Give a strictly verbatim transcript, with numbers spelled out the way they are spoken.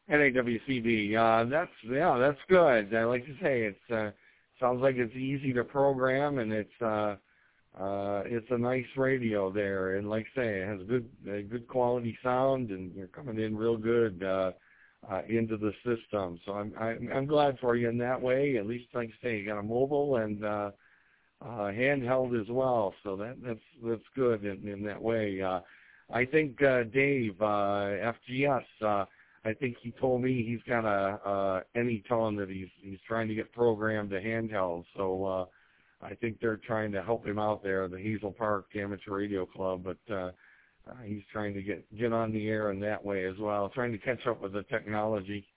N A W C B. Uh, that's yeah, that's good. I like to say it's uh, sounds like it's easy to program, and it's uh, uh, it's a nice radio there. And like I say, it has good uh, good quality sound, and you're coming in real good uh, uh, into the system. So I'm, I'm I'm glad for you in that way. At least like I say, you got a mobile and uh, uh, handheld as well. So that that's that's good in, in that way. Uh, I think uh, Dave uh, F G S. Uh, I think he told me he's got a, a Anytone that he's he's trying to get programmed to handheld. So uh, I think they're trying to help him out there, the Hazel Park Amateur Radio Club. But uh, uh, he's trying to get get on the air in that way as well, trying to catch up with the technology.